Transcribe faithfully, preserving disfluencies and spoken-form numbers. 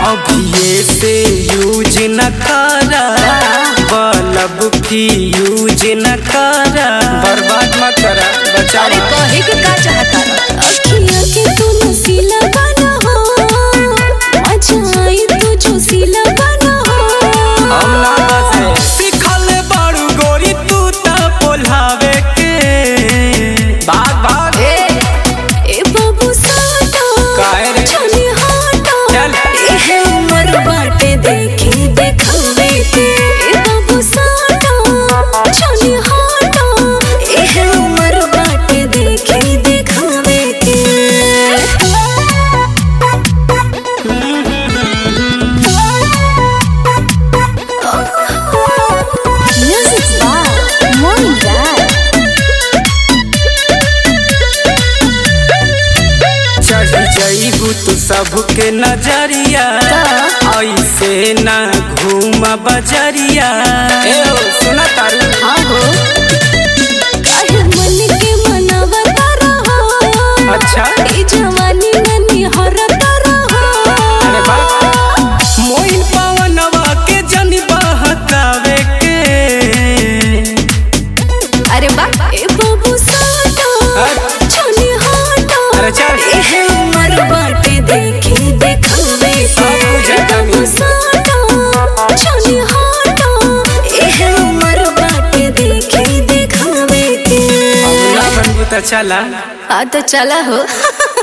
अभी से यूज न करा, बल्ब फ्यूज न करा, बर्बाद मत करा, बचा। अरे कहे के का चाहता रहा? अखियाँ के तू नसीला बना हो, मजा आई तू जोशीला बना हो। हम ना बसे सिखल बारू गोरी तू ता बोलावे के। भाग भाग ए ए बाबू साटा काहे रे? चली हाटा चल ए है उमर बाटे देखी देखावे के। ए बाबू साटा चली हाटा ए है उमर बाटे देखी देखावे के। Music by Morning Dad. चढ़ जाइबू तू सबके नजरिया, ऐसे ना घूम बजरिया। ए ओ सुना तारू? हाँ हो काहे मन के मनावता रहो। अच्छा ई जवानी में निहरता रहो। अरे बाप मोइन पवनवा के जनी बहकावे के। अरे बा ए बाबू साटा अरे चली हाटा अरे चल ए है उमर बाटे देखी देखावे के। ए बाबू साटा चली हाटा ए है उमर बाटे देखी देखावे के। अब ना बनबू त चला। हाँ तो चला हो।